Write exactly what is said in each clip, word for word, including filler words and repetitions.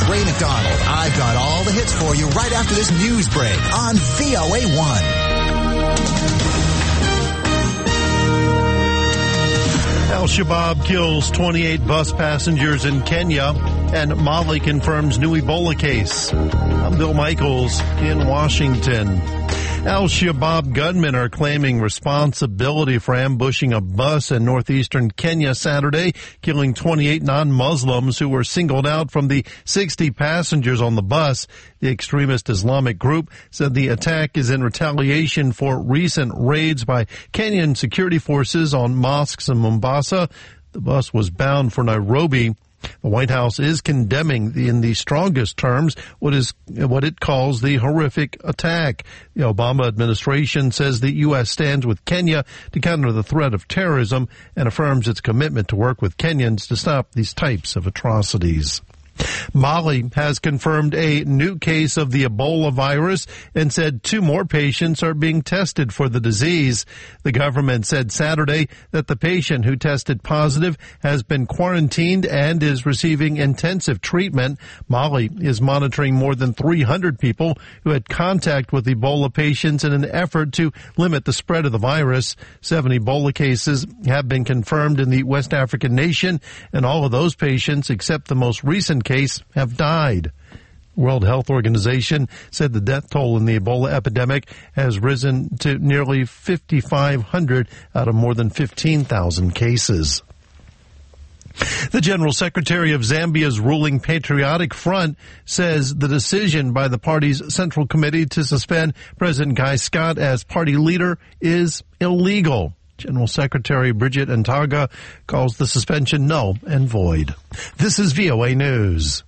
Ray McDonald. I've got all the hits for you right after this news break on V O A one. Al-Shabaab kills twenty-eight bus passengers in Kenya, and Mali confirms new Ebola case. I'm Bill Michaels in Washington. Al-Shabaab gunmen are claiming responsibility for ambushing a bus in northeastern Kenya Saturday, killing twenty-eight non-Muslims who were singled out from the sixty passengers on the bus. The extremist Islamic group said the attack is in retaliation for recent raids by Kenyan security forces on mosques in Mombasa. The bus was bound for Nairobi. The White House is condemning the, in the strongest terms what is what it calls the horrific attack. The Obama administration says the U S stands with Kenya to counter the threat of terrorism and affirms its commitment to work with Kenyans to stop these types of atrocities. Mali has confirmed a new case of the Ebola virus and said two more patients are being tested for the disease. The government said Saturday that the patient who tested positive has been quarantined and is receiving intensive treatment. Mali is monitoring more than three hundred people who had contact with Ebola patients in an effort to limit the spread of the virus. Seven Ebola cases have been confirmed in the West African nation, and all of those patients, except the most recent case, have died. World Health Organization said the death toll in the Ebola epidemic has risen to nearly fifty-five hundred out of more than fifteen thousand cases. The General Secretary of Zambia's ruling Patriotic Front says the decision by the party's Central Committee to suspend President Guy Scott as party leader is illegal. General Secretary Bridget Ntaga calls the suspension null and void. This is V O A News.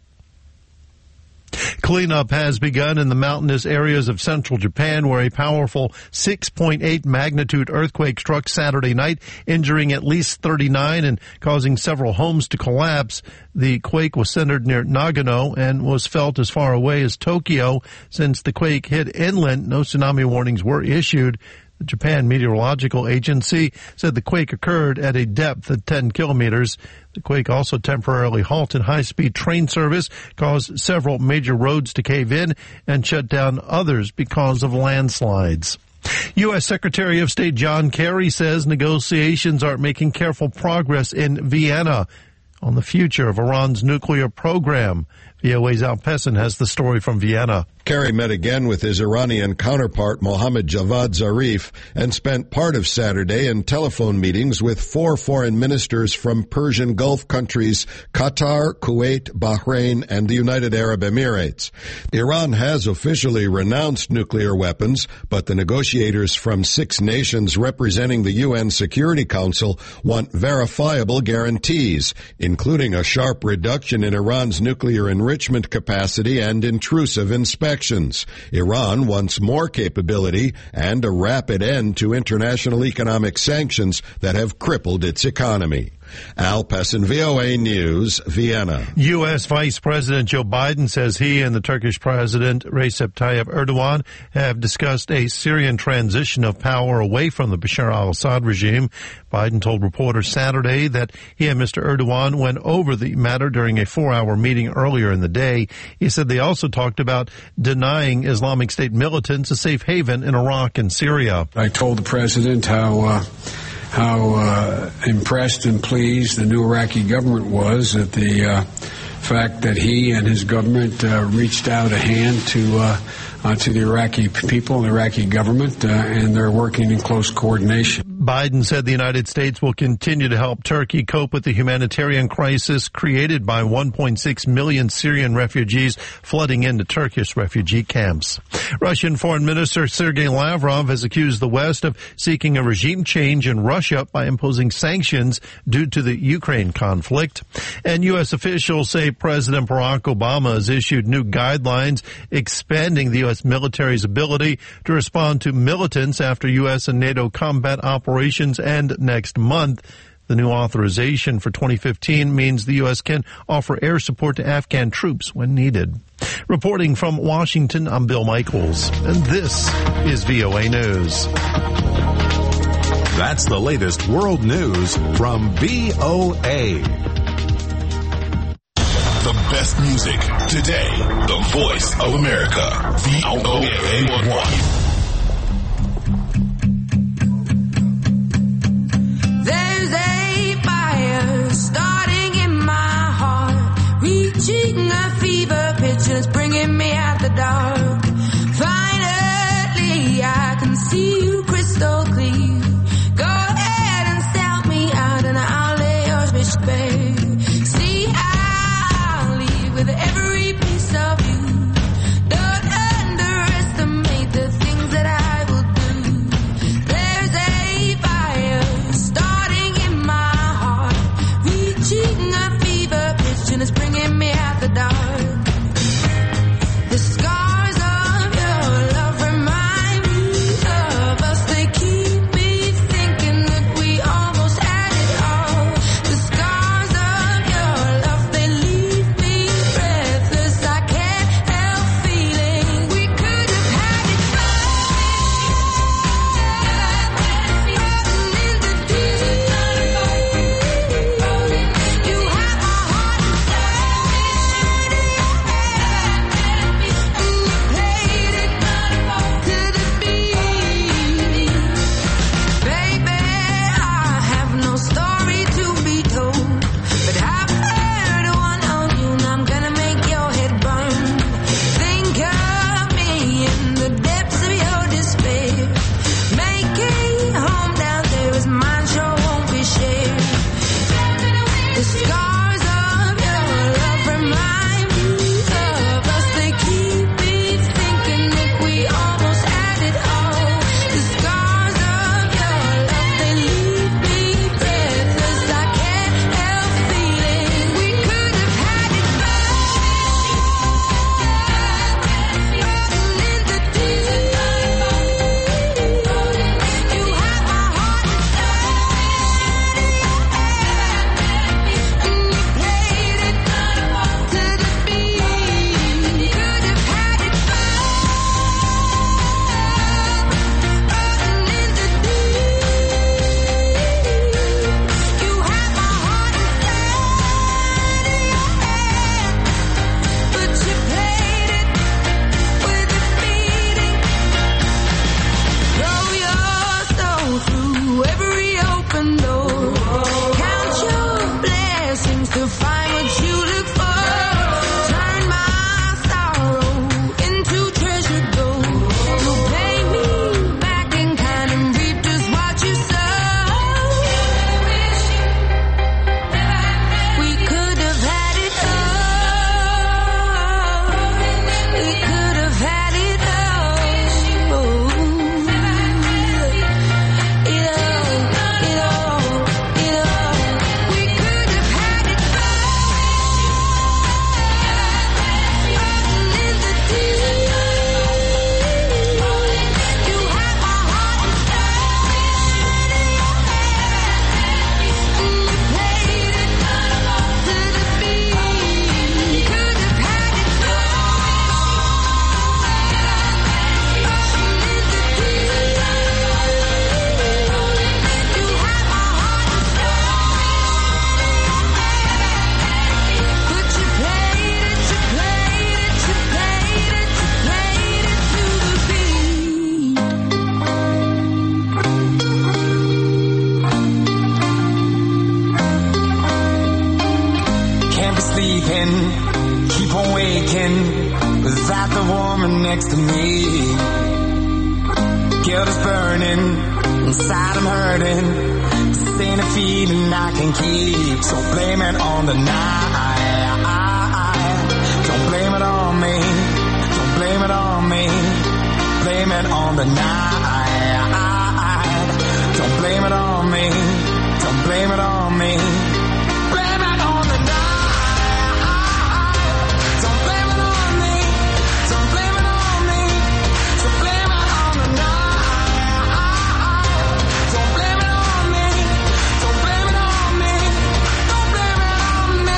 Cleanup has begun in the mountainous areas of central Japan, where a powerful six point eight magnitude earthquake struck Saturday night, injuring at least thirty-nine and causing several homes to collapse. The quake was centered near Nagano and was felt as far away as Tokyo. Since the quake hit inland, no tsunami warnings were issued. The Japan Meteorological Agency said the quake occurred at a depth of ten kilometers. The quake also temporarily halted high-speed train service, caused several major roads to cave in, and shut down others because of landslides. U S Secretary of State John Kerry says negotiations are making careful progress in Vienna on the future of Iran's nuclear program. V O A's Al Pessin has the story from Vienna. Kerry met again with his Iranian counterpart Mohammad Javad Zarif and spent part of Saturday in telephone meetings with four foreign ministers from Persian Gulf countries Qatar, Kuwait, Bahrain, and the United Arab Emirates. Iran has officially renounced nuclear weapons, but the negotiators from six nations representing the U N Security Council want verifiable guarantees, including a sharp reduction in Iran's nuclear enrichment capacity and intrusive inspections. Iran wants more capability and a rapid end to international economic sanctions that have crippled its economy. Al Pessin, V O A News, Vienna. U S. Vice President Joe Biden says he and the Turkish President Recep Tayyip Erdogan have discussed a Syrian transition of power away from the Bashar al-Assad regime. Biden told reporters Saturday that he and Mister Erdogan went over the matter during a four-hour meeting earlier in the day. He said they also talked about denying Islamic State militants a safe haven in Iraq and Syria. I told the president how uh, how uh, impressed and pleased the new Iraqi government was at the uh, fact that he and his government uh, reached out a hand to uh, uh, to the Iraqi people, the Iraqi government, uh, and they're working in close coordination. Biden said the United States will continue to help Turkey cope with the humanitarian crisis created by one point six million Syrian refugees flooding into Turkish refugee camps. Russian Foreign Minister Sergei Lavrov has accused the West of seeking a regime change in Russia by imposing sanctions due to the Ukraine conflict. And U S officials say President Barack Obama has issued new guidelines expanding the U S military's ability to respond to militants after U S and NATO combat operations end next month. The new authorization for twenty fifteen means the U S can offer air support to Afghan troops when needed. Reporting from Washington, I'm Bill Michaels, and this is V O A News. That's the latest world news from V O A. The best music today. The voice of America. V O A one. It's bringing me out the dark. Finally, I can see you crystal clear. Go ahead and sell me out and I'll lay your fish bare. See, I'll leave with every piece of you. Don't underestimate the things that I will do. There's a fire starting in my heart, reaching a fever pitch and it's bringing me out the dark. The scars of your love remind me of us. They keep me thinking that we almost had it all. The scars of your love, they leave me breathless. I can't help feeling we could have had it floating in the deep. You have my heart inside. Baby, I have no story to be told, but I've heard one on you and I'm gonna make your head burn. Think of me in the depths of your despair. Making home down there is mine, sure won't be shared. The scars of your love remind me of us. They keep me thinking that we almost had it all. The scars of your love, they leave me breathless. I can't help feeling we could have had it floating in the deep. You have my heart inside, and you played it to the beat. Could have had it floating in the deep. You have my heart inside of your hand, but you played it with its beating. Throw your soul through every open door. Count your blessings to find what you look for. Turn my sorrow into treasure gold. You'll pay me back in kind and reap just what you sow. We could have had it all. We could have had it all. It all, it all, it all. We could have had it floating in the deep. You have my heart inside, and you played it to the beat. Could have had it floating in the deep. You have my heart inside, but you played it, you played it, you played it, you played it to the beat. Can't be sleeping, keep on waking without the woman next to me. Guilt is burning, inside I'm hurting. This ain't a feeling I can keep, so blame it on the night. Don't blame it on me, don't blame it on me. Blame it on the night. Don't blame it on me, don't blame it on me. Blame it on the night. Don't blame it on me, don't blame it on me. Don't blame it on the night. Don't blame it on me, don't blame it on me. Don't blame it on me.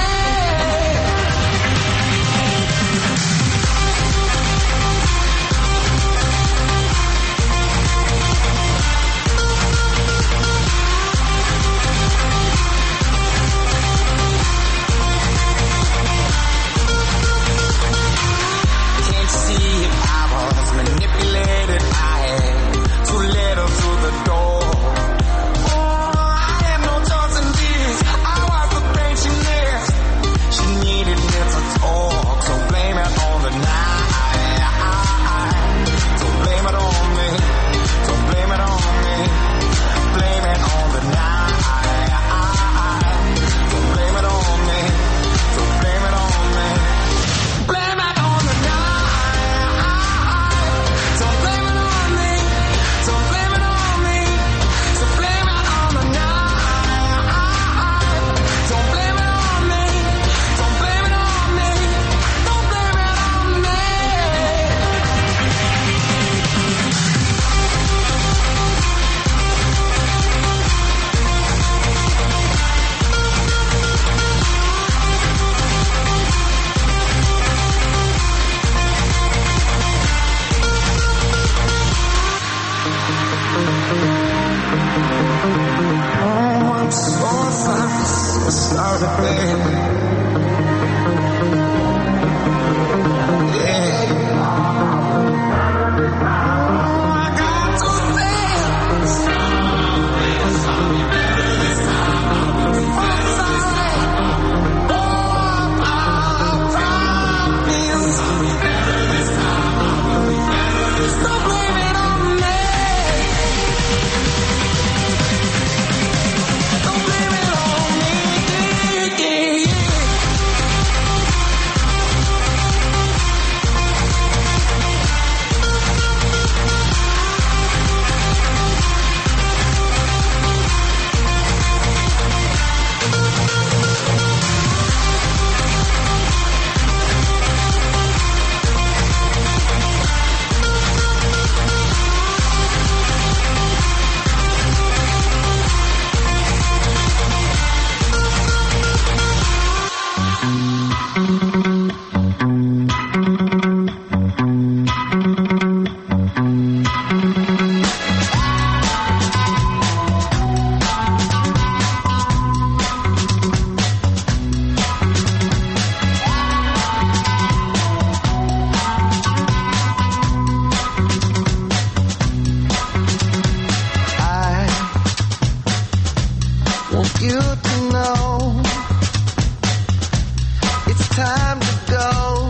time to go.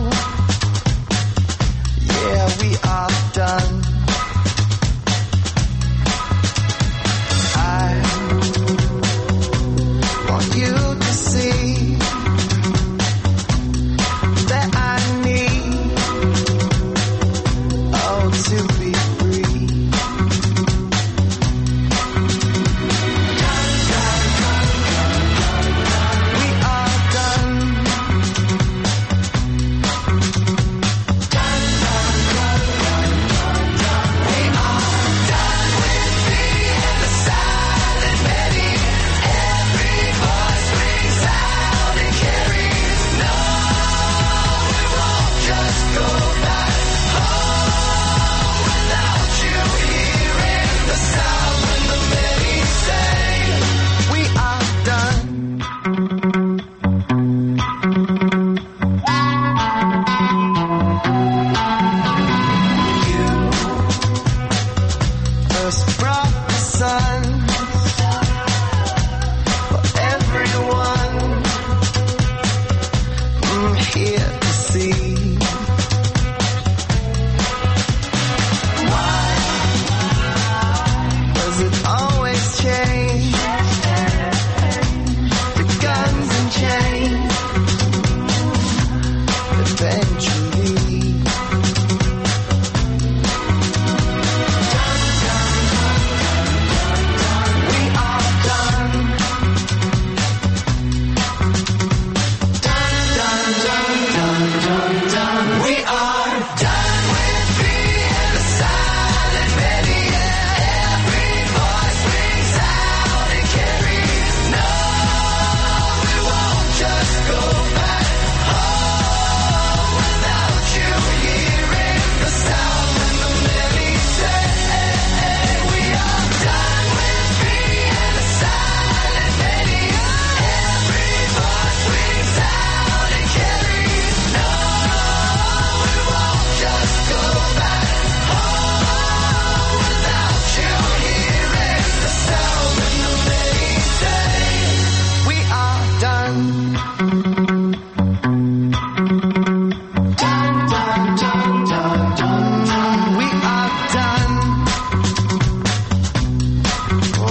Yeah, we are done. I want you to see that I need, oh, to be free. We are done. We are done with being the silent many. Every voice rings out and carries. No, we won't just go back home without you hearing the sound when the many say we are done. You first brought the sun for everyone mm, here to see. Why does it always change? The guns and chains eventually. We are done. Done, done, done, done, done, done. We are done with being the silent many. Every voice rings out and carries. No, we won't just go back home without you hearing the sound when the many say we are done with being the silent many. Every voice rings out and carries. No, we won't just go back home without you hearing the sound when the many say we are done. Done, done, done, done, done, done. We are done. Oh.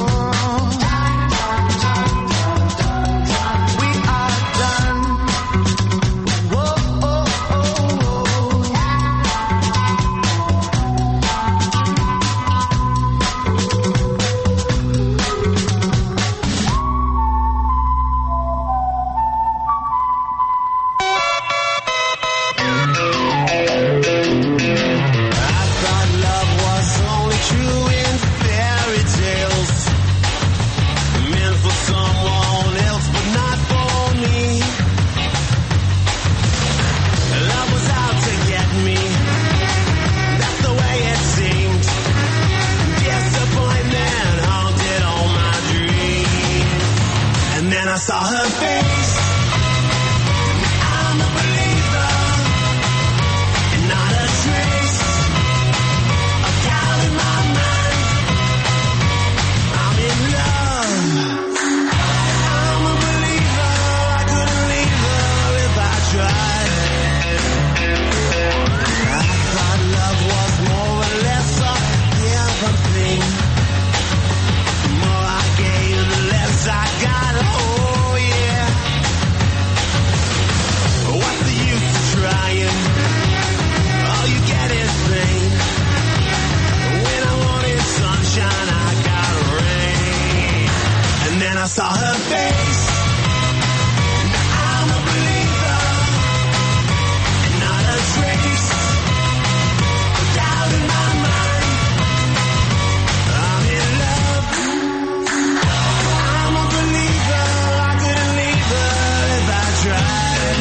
We are done. Whoa, oh, oh, oh. I thought love was only true in fairy tales, meant for someone else, but not for me. Love was out to get me. That's the way it seemed. Disappointment haunted all my dreams. And then I saw her face. I'm a believer. And not a trace of doubt in my mind. I'm in love. I'm a believer. I couldn't leave her if I tried. I thought love was more or less a given thing. The more I gave, the less I got. Oh yeah. What's the use of trying? All you get is pain. When I wanted sunshine, I got rain. And then I saw her face. Now I'm a believer. And not a trace of doubt in my mind. I'm in love. I'm a believer. I couldn't leave her if I tried.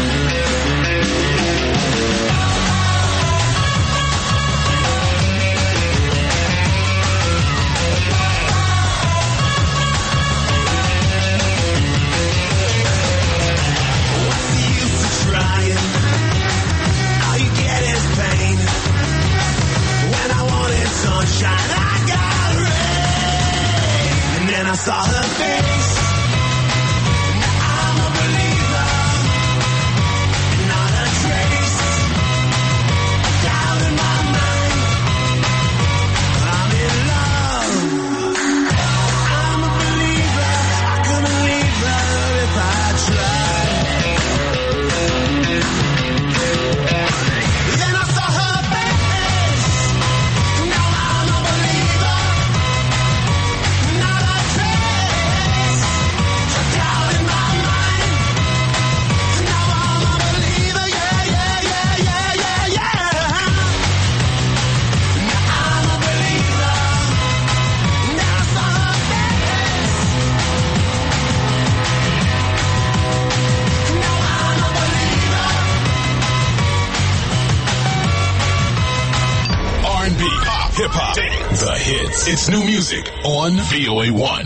What's the use of trying? All you get is pain. When I wanted sunshine, I got rain. And then I saw her face. Now I'm a believer. And hits. It's new music on V O A one.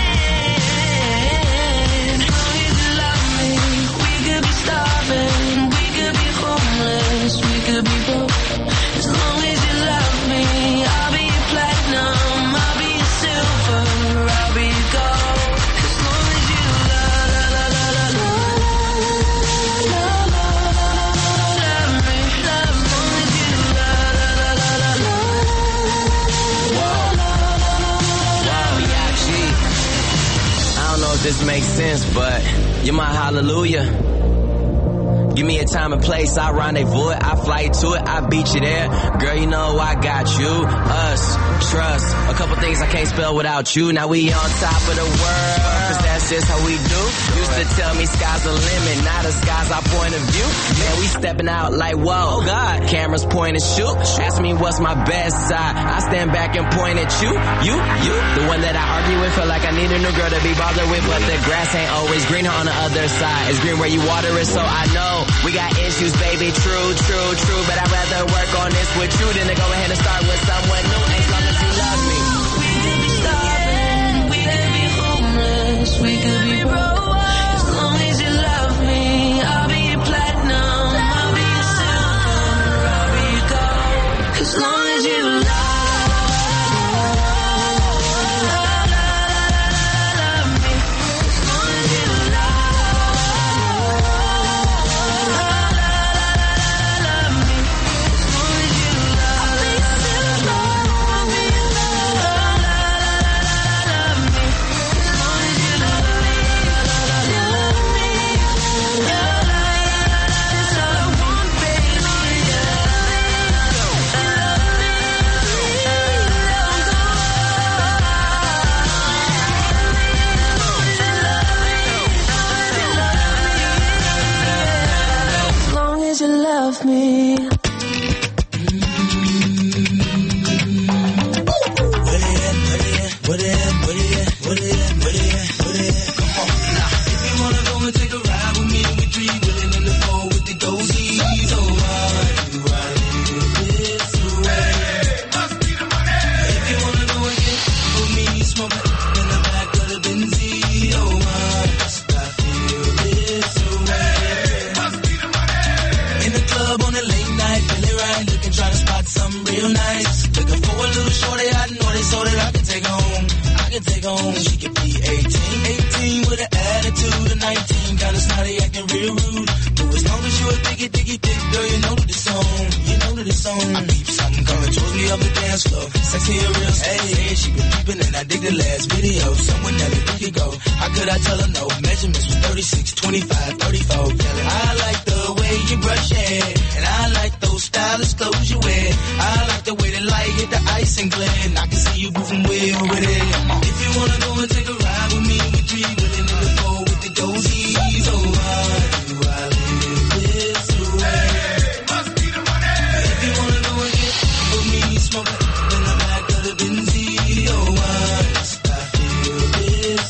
Starving. if this makes sense, but you're my hallelujah. Give me a time and place, I rendezvous it, I fly to it, I beat you there. Girl, you know I got you, us, trust. A couple things I can't spell without you. Now we on top of the world, cause that's just how we do. Used to tell me sky's the limit, now the sky's our point of view. Man, we stepping out like, whoa, oh God. Cameras point and shoot. Ask me what's my best side, I stand back and point at you, you, you. The one that I argue with, feel like I need a new girl to be bothered with, but the grass ain't always greener on the other side. It's green where you water it, so I know we got issues, baby, true, true, true. But I'd rather work on this with you than to go ahead and start with someone new. As long as you love me. We could be starving, we could be homeless, we could be broke. As long as you love me, I'll be your platinum, I'll be your silver, I'll be your gold. As long as you love me. You love me. Where they at, where they at, where they at, where they at, where they at, where they at, where they at, come on, now. If you wanna go and take a ride with me, we three willing in the four with the dozies, oh, why do I live this way? Must be the money. If you wanna go and get with me, smoke it in the back of the Benzie, oh, why must I feel this way? Must be the money. In the club on a late night, feeling right, looking, trying to spot something real nice. Looking for a little shorty, I know they so that I can take home. I can take home, she could be eighteen. eighteen with an attitude of nineteen, kinda snotty, acting real rude. But as long as you a diggy, diggy, dick, girl, you know that it's on. You know that it's on. I peep something coming towards me up the dance floor. Sexy and real, hey, hey, she been peeping and I dig the last video. Someone that we could go. How could I tell her no? Measurements was thirty-six, twenty-five, thirty-four. Yelling, I like the way you brush your hair, and I like those stylish clothes you wear. I like the way the light hit the ice and glare, and I can see you moving way over there. If you wanna go and take a ride with me, we three willing in the four with the dozies. Oh, why do I live this way? Must be the money. If you wanna go and get with me, smoke it in the back of the Benzie. Oh, why must I feel this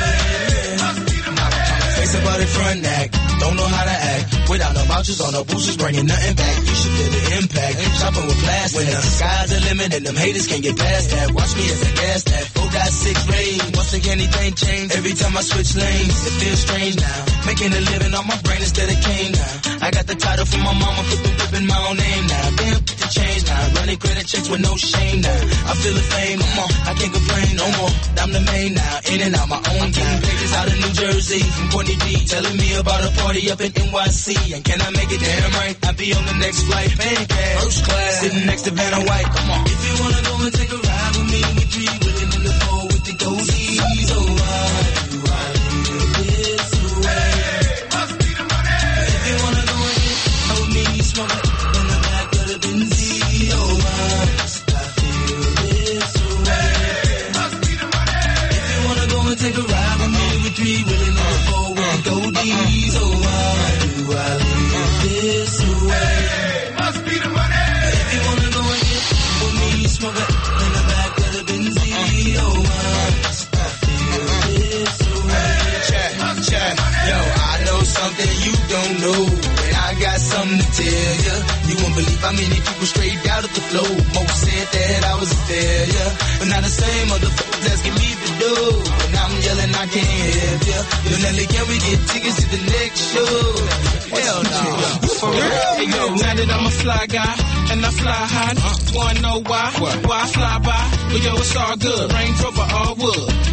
way? Must be the money. Face about it front act, don't know how to act. Without no vouchers or no boosters, bringing nothing back. You should feel the impact. Shopping with plastic. When the sky's the limit and them haters can't get past that. Watch me as I gas that. four got six rain. Once again, anything change. Every time I switch lanes, it feels strange now. Making a living on my brain instead of cane now. I got the title from my mama, put the whip in my own name now. Damn, put the change now. Running credit checks with no shame now. I feel the fame, come on, I can't complain no more. I'm the main now, in and out my own time. Pages out of New Jersey from Courtney D, telling me about a party up in N Y C. And can I make it damn right? I'll be on the next flight, fan cash, first class, sitting next to Vanna White. Come on. If you wanna go and take a ride with me, we three willing in the four with the dozies. Oh, why do I live this way? Must be the money. If you wanna go and get with me, smoke it in the back of the Benzie. Oh, why must I feel this way? Must be the money. If you wanna go and take a ride with me, we three willing in the four with the dozies. Oh, why do I live this way? Must be the money. If you wanna go and get with me, smoke it in the back of the Benzie. Oh, why must I feel this way? Check, check. Yo, I know something you don't know, and I got something to tell ya. You won't believe how many people straight out of the flow. Most said that I was a failure, but now the same motherfuckers asking me to do. And I'm yelling, I can't help ya. Yo, Nelly, can we get tickets to the next show? Hell no. For real? Hey, yo, now that I'm a fly guy, and I fly high, wanna know why? Why I fly by? But yo, it's all good. Range Rover, all wood. Do me like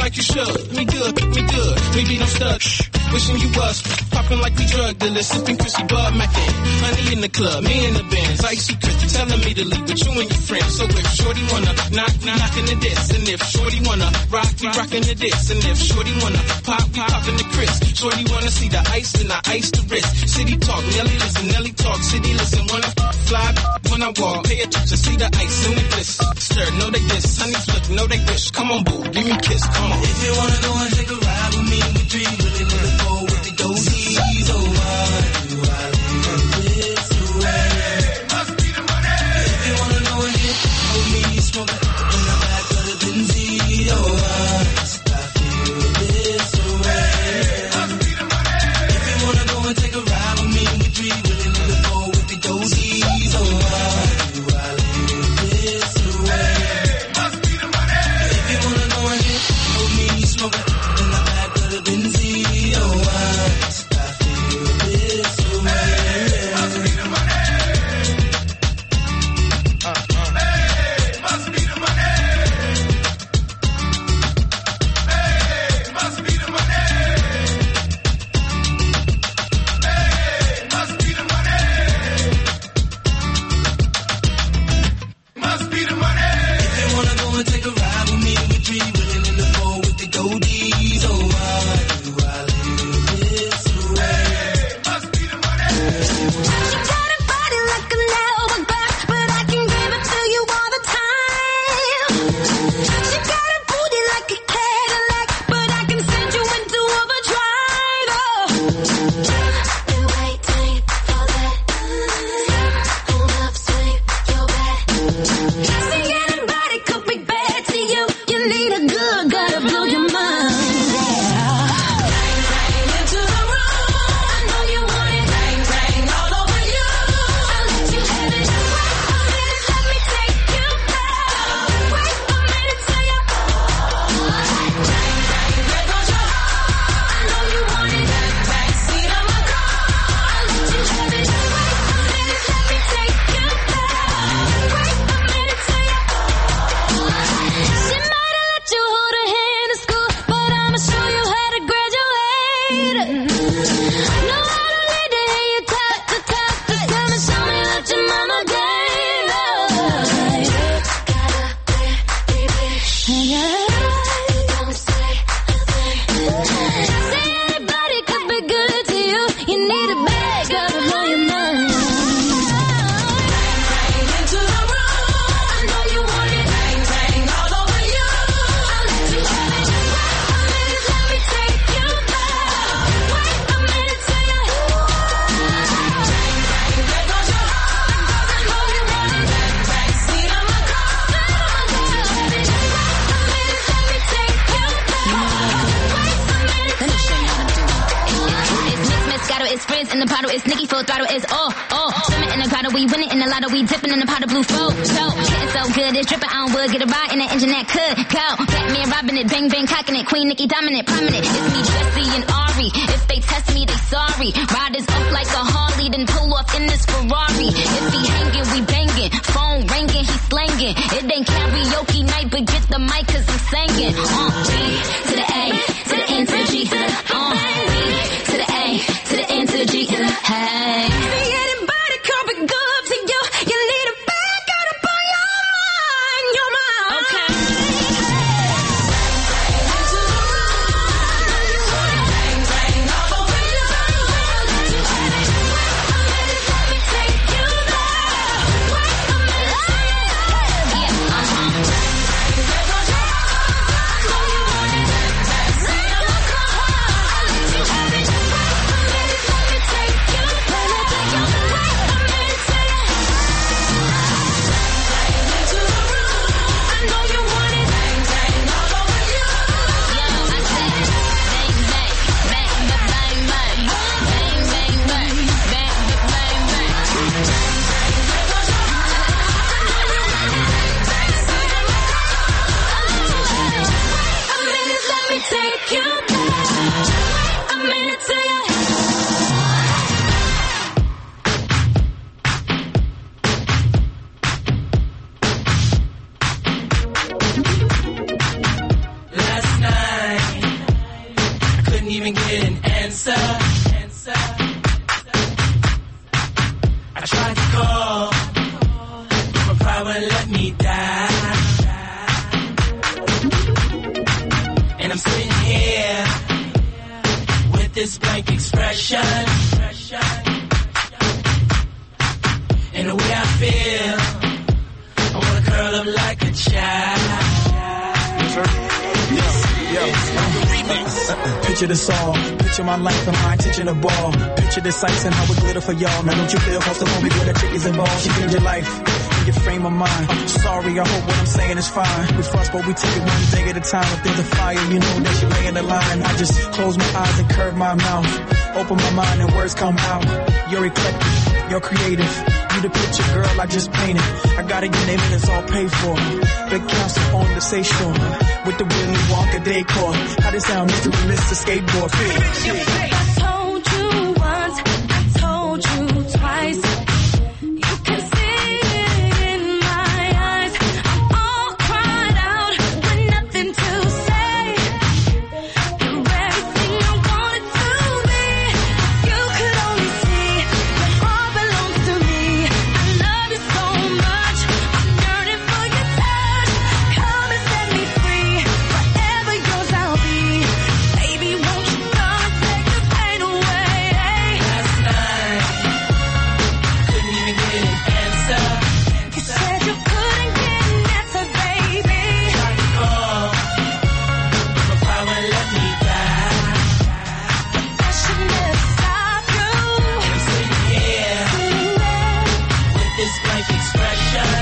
like you should. Me good, me good, baby don't stud. Wishing you was popping like we drug dealers, sipping Chrissy Bud Mackin. Honey in the club, me in the Benz, icy Chrissy telling me to leave with you and your friends. So if Shorty wanna knock, knock in the diss, and if Shorty wanna rock, we rockin' the diss, and if Shorty wanna pop, we poppin' the Chris. Shorty wanna see the ice, and I ice the wrist. City talk, Nelly listen, Nelly talk, city listen. When I fly, when I walk, pay attention, see the ice and the bliss. Stir, know they diss, honey flip, know they wish. Come on, boo, give me a kiss, come on. If you wanna go and take a ride with me, we three really need to go with the dozies. Oh, why do I live this way? Must be the money. If you wanna know and hit, hold me, smoke it in the back of the Benzie. Oh, why must I feel this way? Must be the money. If you wanna go and take a ride with me, we three really need to go with the dozies. Oh, why do I live this way? Must be the money. If you wanna go and hit, hold me, smoke it in the back of the Benzie. Oh, why must I feel this way? Must be the money. Uh, uh. Hey, must be the money. Hey, must be the money. Hey, must be the money. Must be the money. If you wanna go and take a ride with me, we three willing in the four with the goldies. Oh, why do I live this way? Must be the money. She got a body like an hourglass, but I can give it to you all the time. She got a booty like a Cadillac, but I can send you into overdrive. Oh. Been waiting for that enough swing your back. See, anybody could be bad to you. You need a good guy to blow your mind. Bang, bang into the room. I know you want it. Bang, bang all over you. I'll let you have it. Wait a minute, let me take you back. Wait a minute till you. Bang, bang, there goes your heart. I know you want it. Bang, bang, seat on my car. I'll let you have it. Wait a minute, let me take you back. Wait a minute till you. She might have let you hold her hand in school, but I'ma show you how to graduate. Know how to lead to hear you talk to talk. Just come and show me what your mama gave us. Got a clear, baby. Don't say a thing. Say anybody could be good to you. You need a bad girl to blow your mind. Bang, bang into the room. I know you want it. Bang, bang all over you. I'll let you have it. Wait a minute, let me take you back. Wait a minute till you. Bang, bang, there goes your heart. I know you want it. Bang, bang, seat on my car. I'll let you have it. Wait a minute, let me take you back. Wait a minute till you. It's Miss Moscato, it's Frizz in the bottle, it's Nicki full throttle, it's all, all. Swimming in the grotto, we winning in the lotto, we dipping in the pot of blue flow. So, getting so good, it's dripping on wood, get a ride in the engine that could go. Batman robbing it, bang bang cocking it, Queen Nicki dominant, prominent. It's me, Jesse and Ari. If they test me, they sorry. Riders up like a Harley, then pull off in this Ferrari. If he hanging, we banging. Phone ringing, he slanging. It ain't karaoke night, but get the mic 'cause I'm singing. Uh, B to the A, to the N to the G. Uh, B to the A, to the N to the G. Hey. See anybody could be good to you. You need a bad guy to blow your mind, your mind. Okay. Bang, bang all over you. I'll let you have it. Wait a minute, let me take you back. Wait a minute. Yeah, uh-huh. Bang, bang, there goes your heart. I know you want it. Couldn't even get an answer. answer. I tried to call, but my pride wouldn't let me die. And I'm sitting here with this blank expression. And the way I feel, I wanna curl up like a child. Picture this all, picture my life and my attention to ball. Picture the sights and how it glitter for y'all. Now don't you feel claustrophobic where the chick is involved? She changed your life and your frame of mind. I'm sorry, I hope what I'm saying is fine. We fuss, but we take it one day at a time. If there's a fire, you know that you lay in the line. I just close my eyes and curve my mouth. Open my mind and words come out. You're eclectic, you're creative. You the picture, girl, I just painted. I got it, your name and it's all paid for. Big council on the seashore with the Willy Wonka decor. How this sound, Mister Mister Skateboard? I told you once, I told you twice. You can see it in my eyes. I'm all cried out with nothing to say. You're everything I wanted to be. You could only see your heart belongs to me. I love you so much, I'm yearning for your touch. Come and set me free, forever yours I'll be. Baby, won't you come and take the pain away? Last night, couldn't even get an answer. You said you couldn't get an answer, baby. Tried to call, but my pride wouldn't let me die. That should never stop you. And I'm sitting here with this blank expression.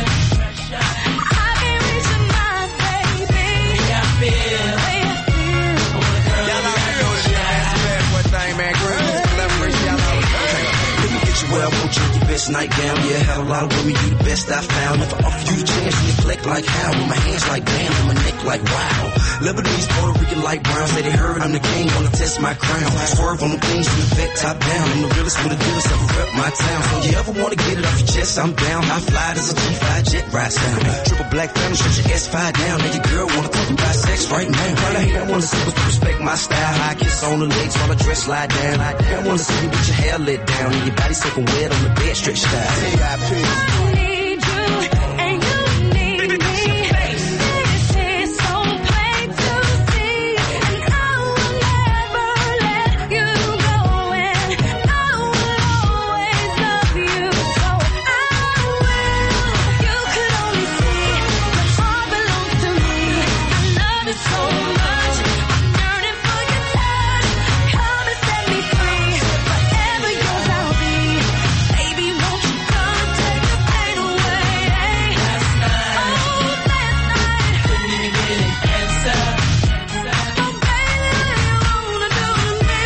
I can't reach your mind, baby. The way I feel, The way I feel. I wanna curl up like a child. One thing, man, girl, collaboration, y'all know. Let me get you where I want you in your best nightgown. Yeah, had a lot of women, you the best I found. If I offer you the chance, you neglect like how? With my hands like damn, and my neck like wow. Lebanese, Puerto Rican, light brown. Say they heard I'm the king, wanna test my crown. Swerve on the things from the vet top down. I'm the realest with the dealers, ever rep my town. So you ever wanna get it off your chest, I'm down. I fly as a G five jet rides down. Triple black family, shut your S five down. Now your girl wanna talk about sex right now. All I hate, I wanna see, but you respect my style. High kiss on the legs while I dress slide down. I wanna see you with your hair let down and your body soaking wet on the bed stretched out. I need you, and you need me. This is so plain to see, and I will never let you go, and I will always love you, so I will. You could only see your heart belongs to me. I love you so much, I'm yearning for your touch. Come and set me free, forever yours I'll be. Baby, won't you come take the pain away? Last night, Oh, last night, couldn't even get an answer. oh baby, you wanna do to me?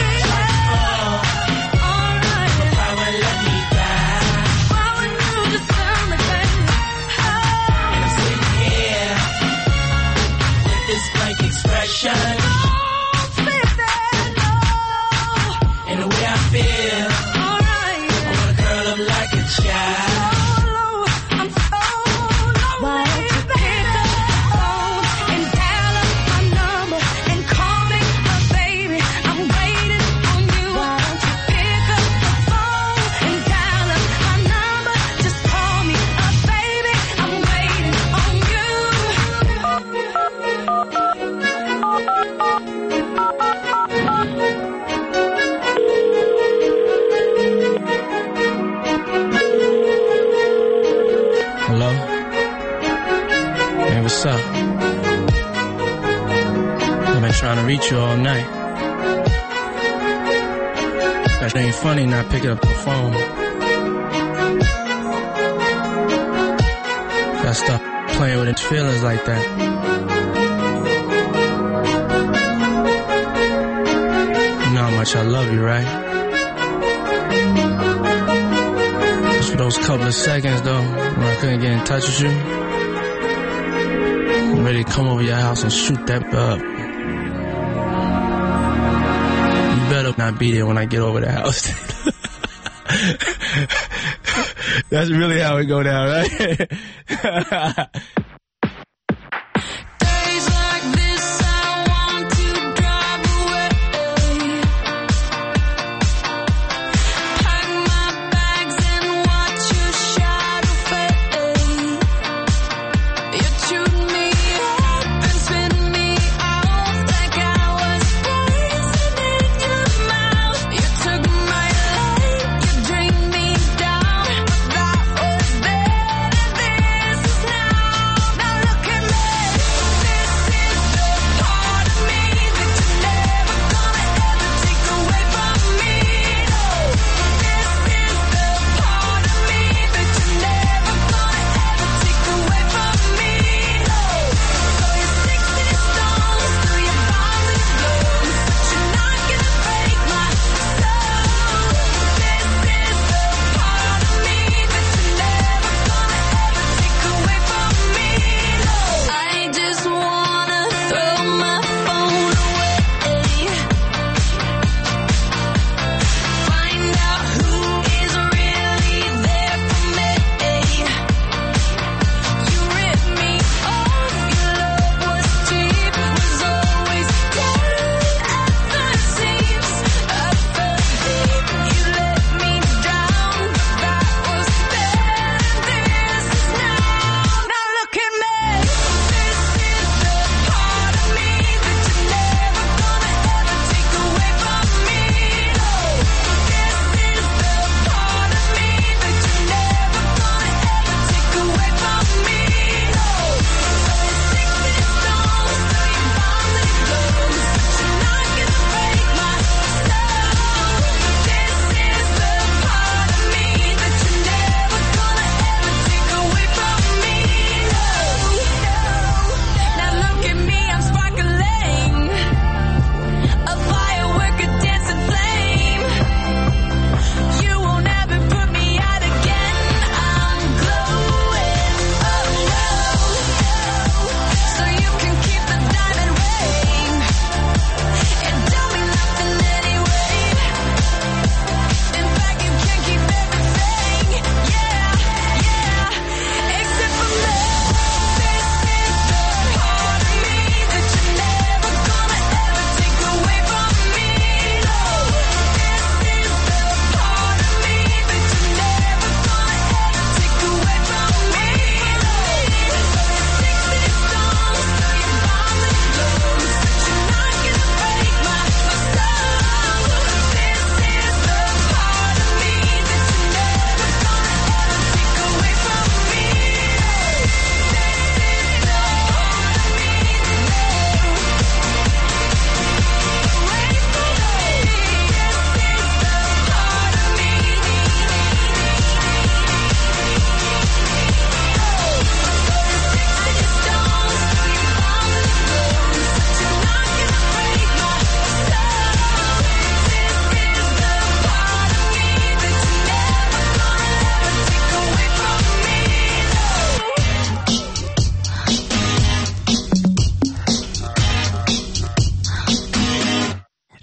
Alright, Pride wouldn't let me die. why would you just tell me, baby? And I'm sitting here with this blank expression. Oh, baby, no. And the way I feel, Alright, I wanna curl up like a child. I'm so low. Why don't you pick up the phone and dial up my number and call me a baby? I'm waiting on you. Why don't you pick up the phone and dial up my number? Just call me a baby. I'm waiting on you. Hello? Hey, what's up? I've been trying to reach you all night. That ain't funny not picking up the phone. Gotta stop playing with its feelings like that. You know how much I love you, right? Just for those couple of seconds, though, when I couldn't get in touch with you, I'm ready to come over your house and shoot that up. You better not be there when I get over the house. That's really how it go down, right? Days like this, I want to drive away.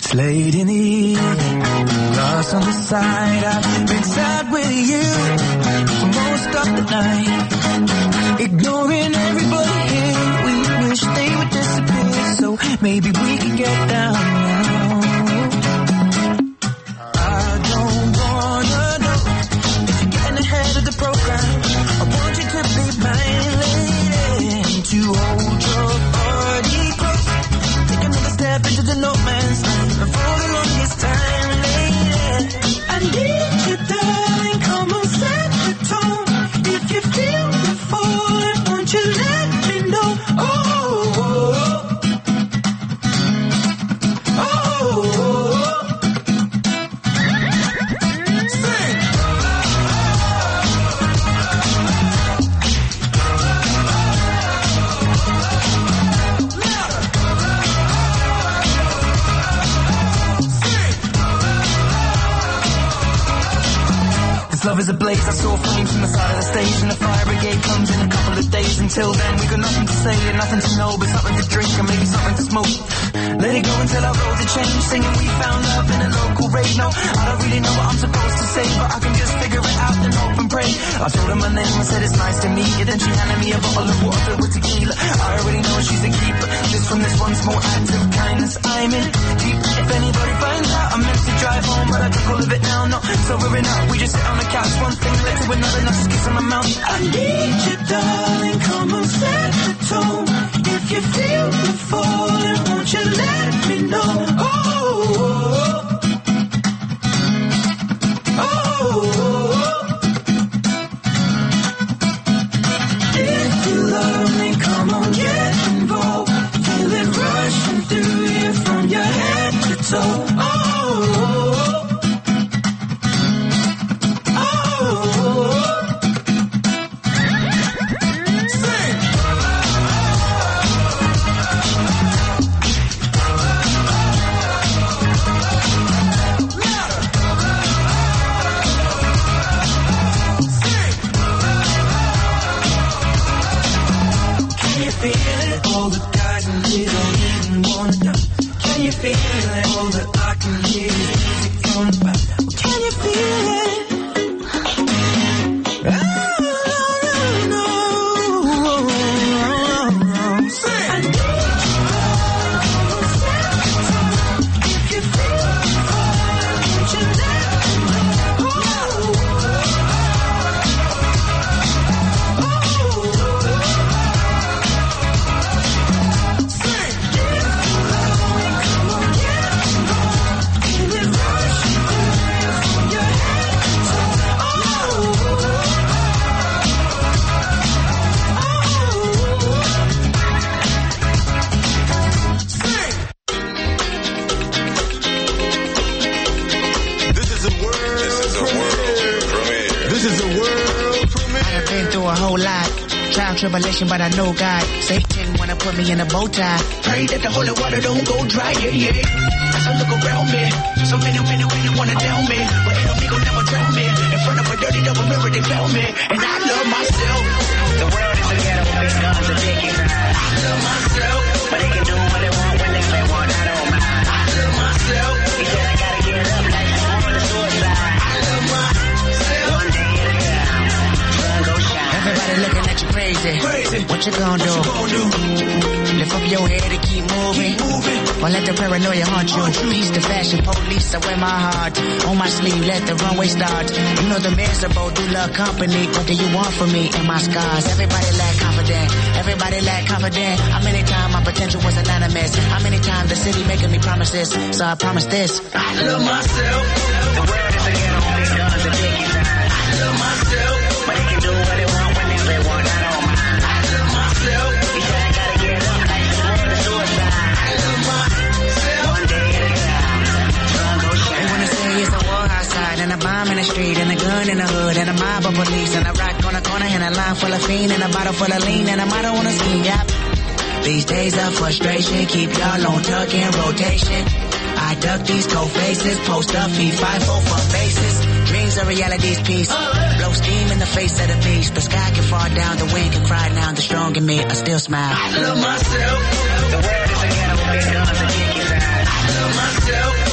It's late in the evening, lost on the side. I've been sad with you for most of the night, ignoring everybody here. We wish they would disappear, so maybe we could get down now. I don't wanna know if you're getting ahead of the program. I want you to be my lady, to hold your body close, take another step into the no man's land, for the longest time, lady. I need you, darling, come on, set the tone. If you feel the falling, won't you let me know? Oh, oh, oh, oh, oh. Sing. This love is a blaze, I saw flames from the side of the stage, and the fire brigade comes in a couple of days. Until then, we got nothing to say and nothing to know, but something to drink and maybe something to smoke. Let it go until our roads are changed, singing we found love in a local rave. No, I don't really know what I'm supposed to say, but I can just figure it out and hope and pray. I told her my name and said it's nice to meet you, then she handed me a bottle of water filled with tequila. I already know she's a keeper, just from this one small act of kindness I'm in deep. If anybody finds out, I meant to drive home, but I took all of it now, no, sobering out. We just sit on the couch, one thing led to another, not just kiss on my mouth. I need you, darling, come on, set the tone. If you feel the falling, won't you let me know? Oh, oh, oh, oh. If you love me, come on, get involved. Feel it rushing through you from your head to toe. Oh, oh, oh, oh. Feel it, all the guys in here don't even wanna know. Can you feel it? All that I can hear is music from the back. Can you feel it? Oh, no, no, no. Sing. I need you. If you feel it, won't you let me know? Oh, a whole lot. Trial, tribulation, but I know God. Satan wanna put me in a bow tie. Pray that the holy water don't go dry, yeah, yeah. As I look around me, so many, many, many wanna down me, but ain't no me gon' never drown me. In front of a dirty double mirror, they found me, and I love myself. The world is a ghetto, big guns and big inside. I love myself, but they can do what they want when they say want. I don't mind. I love myself. He said I gotta get up like I'm on the suicide. I love myself. One day at a time, sun go shine. Everybody looking at you crazy. Crazy. What you gonna do? What you gonna do? Lift up your head and keep moving. Keep moving. Or let the paranoia haunt you. Peace to fashion police, I wear my heart on my sleeve. Let the runway start. You know the miserable do love company. What do you want from me and my scars? Everybody lack confident. Everybody lack confident. How many times my potential was anonymous? How many times the city making me promises? So I promise this. I love myself. The world is a ghetto, big guns and big inside. I love myself. But they can do what they want when they want. I don't mind. I love myself. He said I gotta get up like the road to suicide. I love myself. One day at a time, sun go shine. They wanna say it's a war outside and a bomb in the street and a gun in the hood and a mob of police and a rock on the corner and a line full of fiend and a bottle full of lean and a motto on a ski. Yep. These days of frustration keep y'all on tuck in rotation. I duck these cold faces, post up, feed five four for faces. Dreams are reality's piece. Blow steam in the face of the beast. The sky can fall down, the wind can cry now. The strong in me, I still smile. I love myself. The world is a ghetto, big guns and big inside. I love myself.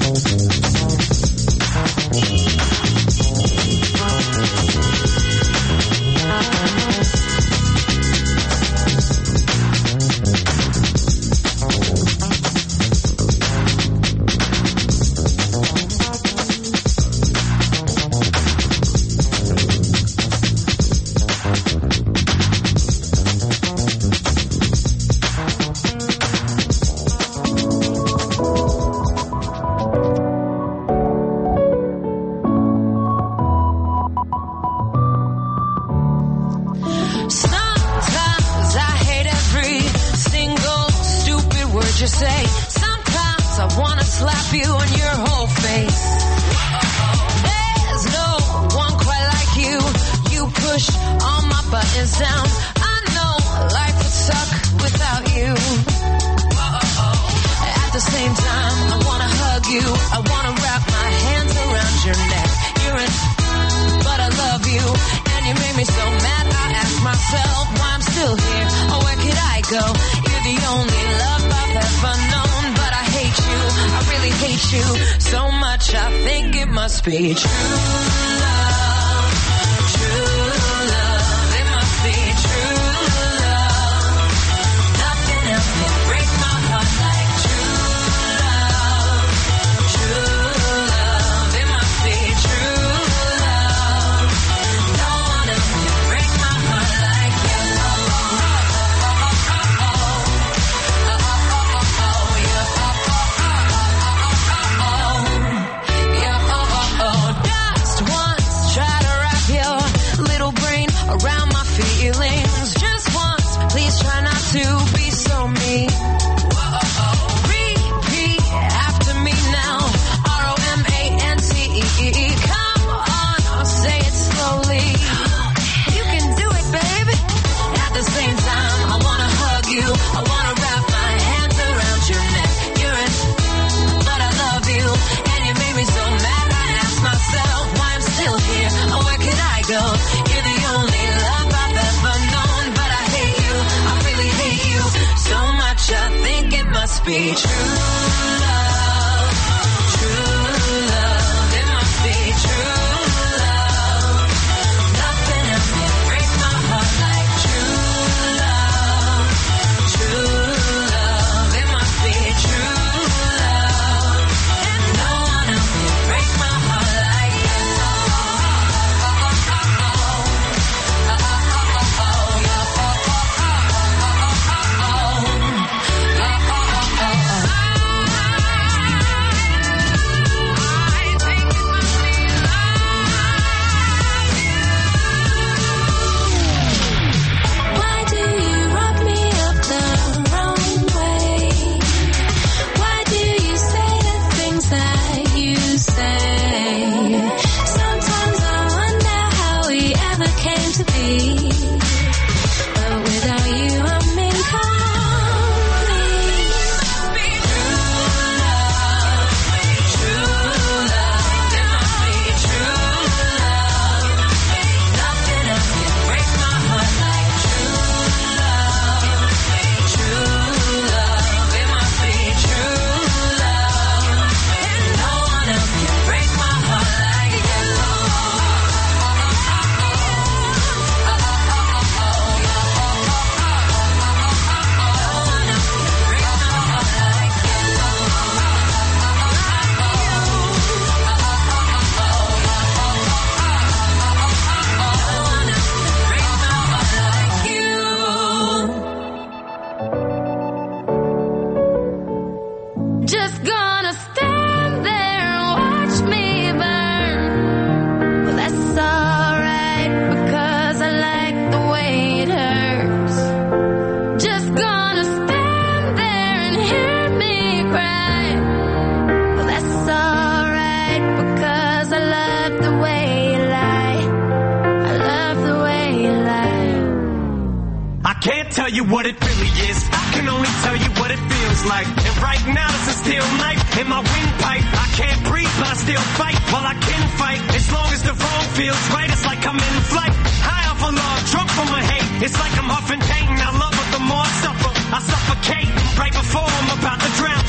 tell you what it really is. I can only tell you what it feels like. And right now it's a steel knife in my windpipe. I can't breathe, but I still fight while I can fight. As long as the wrong feels right, it's like I'm in flight. High off of love, drunk from my hate. It's like I'm huffing pain. I love it the more I suffer. I suffocate right before I'm about to drown.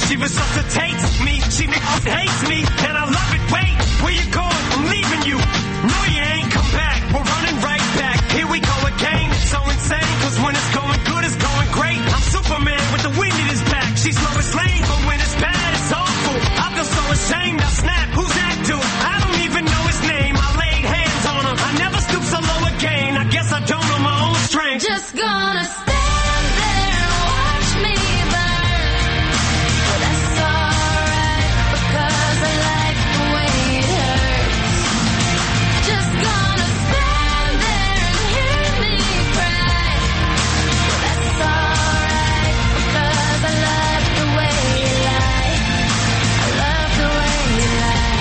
She resuscitates me, she hates me, and I love it. Wait, where you going? I'm leaving you. No, you ain't come back. We're running right back. Here we go again. It's so insane, cause when it's going good, it's going great. I'm Superman with the wind in his back. She's Lois Lane, but when it's bad, it's awful. I feel so ashamed. I snap. Who's that dude? I don't even know his name. I laid hands on him. I never stoop so low again. I guess I don't know my own strength. Just gonna stand there and watch me burn. But that's alright, because I like the way it hurts. Just gonna stand there and hear me cry. But that's alright, because I love the way you lie. I love the way you lie.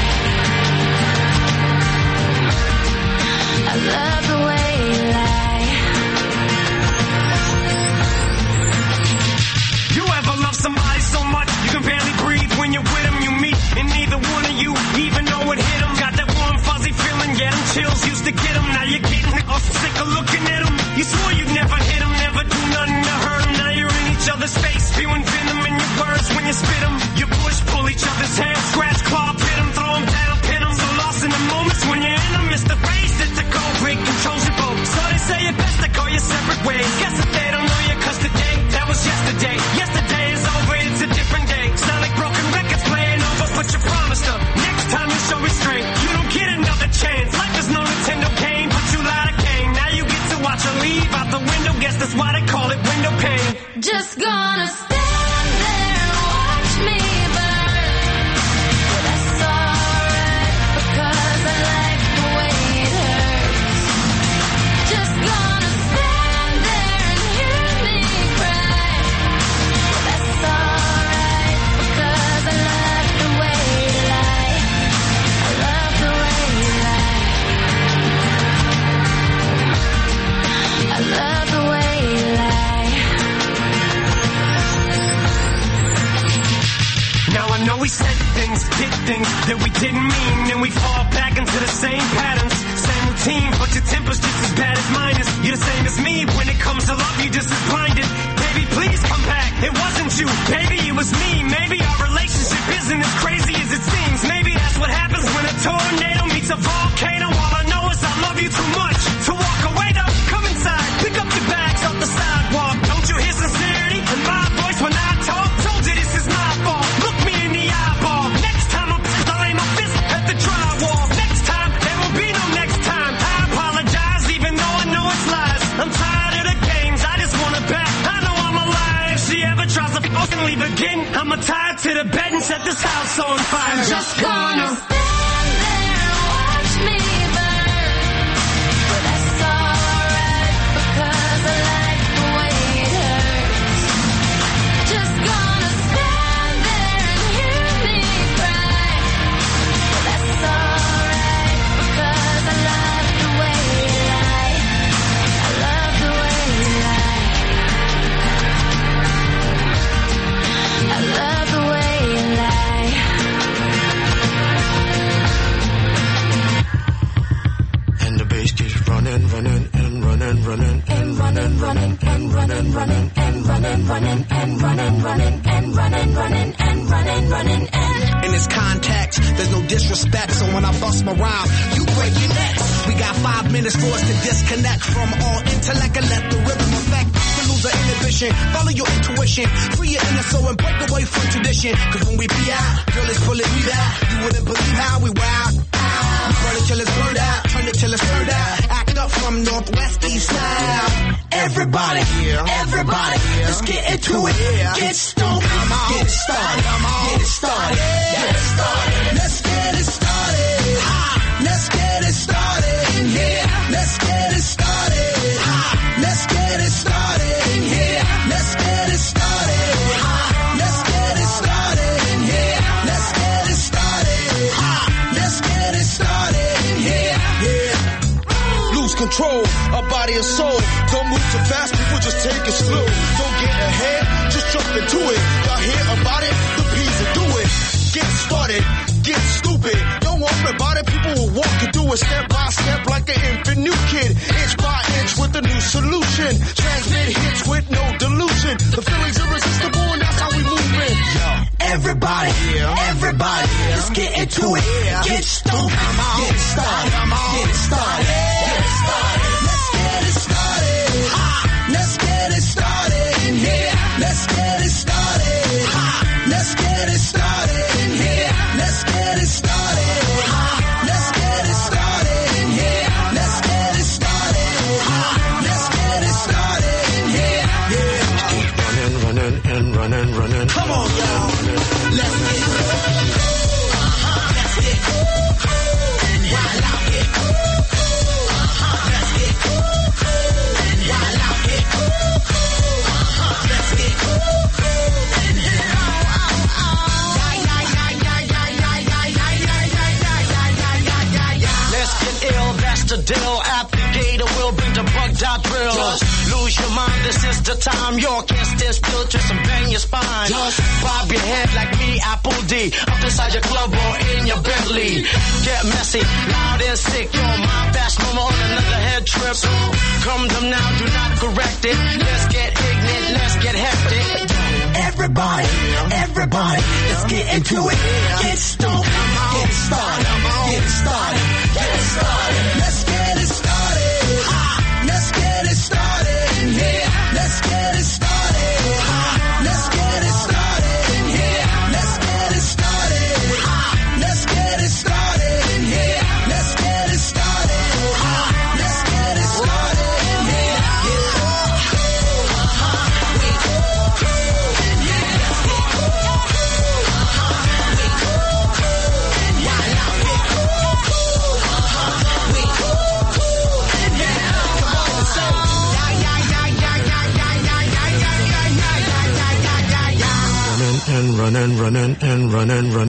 I love the way you lie. You ever love somebody so much you can barely breathe when you're with them? You meet and neither one of you even know it hit them. Got that warm fuzzy feeling, yeah, them chills used to get them. Now you're getting all sick of looking at them. You swore you'd never hit them, never do nothing to hurt them. Now you're in each other's face, spewing venom in your words when you spit them. You push, pull each other's hair, scratch, claw, pit them, throw them down, pin them. So lost in the moments when you're in them, it's the face that the cold break controls your boat. So they say it best to go your separate ways. Guess that they don't know you, cause today, that was yesterday. Yesterday is over, it's a different day. Sound like broken records playing over, but you promised her. Next time you show restraint, you don't get another chance. Life is no Nintendo game, but you lied again. Now you get to watch her leave out the window. Guess that's why they call it window pane. Just gonna stand there and watch me burn. But that's alright, because I like the way it hurts. Just gonna stand there and hear me cry. But that's alright, because I love the way you lie. I love the way you lie. I love the way you lie. Now I know we said things, did things that we didn't mean, and we fall back into the same patterns, same routine, but your temper's just as bad as mine is. You're the same as me, when it comes to love, you're just as blinded. Baby, please come back, it wasn't you, baby, it was me. Maybe our relationship isn't as crazy as it seems. Maybe that's what happens when a tornado meets a volcano. All I know is I love you too much to walk away though. Come inside, pick up your bags off the sidewalk. Don't you hear sincerity in my voice when I talk? Told you this is my fault. Look me in the eyeball. Next time I'm pissed, I'll aim my fist at the drywall. Next time, there will be no next time. I apologize even though I know it's lies. I'm tired of the games, I just want it back. I know I'm alive. If she ever tries to fucking leave again, I'ma tie her to the bed and set this house on fire. Just gonna stand there and watch me burn. But that's alright, because I like the way it hurts. Just gonna stand there and hear me cry. But that's alright, because I love the way you lie. I love the way you lie. I love the way you lie. And the bass keeps running, running, and running, running, and running, running, and running, running, and running, running, and running, running, and running, running, and running, running, and in this context, there's no disrespect, so when I bust my rhyme, you break your necks. We got five minutes for us to disconnect from all intellect and let the rhythm affect. To lose our inhibition, follow your intuition, free your inner soul and break away from tradition. Cause when we be out, girl, it's pulling me out. You wouldn't believe how we wild. We burn it till it's burned out, turn it till it's turned out. Act up from northwest, east side. Everybody, everybody, let's get into it. Get stoned, get it started, get it started, get it started. Let's get it started. Let's get it started in here. Let's get it started. Let's get it started in here. Let's get it started. Let's get it started in here. Let's get it started. Let's get it started in here. Yeah. Lose control of body and soul. Don't move too fast, people just take it slow. Don't get ahead, just jump into it. Y'all hear about it? The P's will do it. Get started, get stupid. Don't worry about it, people will walk you through it step by step like an infant new kid. Inch by inch with a new solution. Transmit hits with no delusion. The feeling's irresistible and that's how we move in. Yo. into it. Get stoked, get it started, get it started, get it started. Let's get it started. Ha! Let's get it started in here. Let's get it started. Ha! Let's get it started in here. Let's get it started. Ha! Let's get it started in here. Let's get it started. Ha! Let's get it started in here. Yeah. Keep running, running, and running, running. Come on, y'all. Let's get it. Uh-huh. Let's get it. And while I get it. Uh-huh. Let's get it. And while I get it. Uh-huh. Let's get it. And here. Let's get ill, that's the deal. Applicator will bring the bug dot drill. Just lose your mind, this is the time. Your can't stand still, twist and bang your spine. Just bob your head like me, Apple D. Up inside your club or in your Bentley. Get messy, loud and sick. Your mind fast, no more on another head trip. So come them now, do not correct it. Let's get ignorant, let's get hectic. Everybody, everybody, let's get into it. Get stoked, get it started, get it started, get it started. Let's get it started. Ha! Let's get it started in here. Let's get it started. Ha! Let's get it started in here. Let's get it started. Ha! Let's get it started in here. Let's get it started. Ha! Let's get it started in here. Yeah. And running, running, and running, running.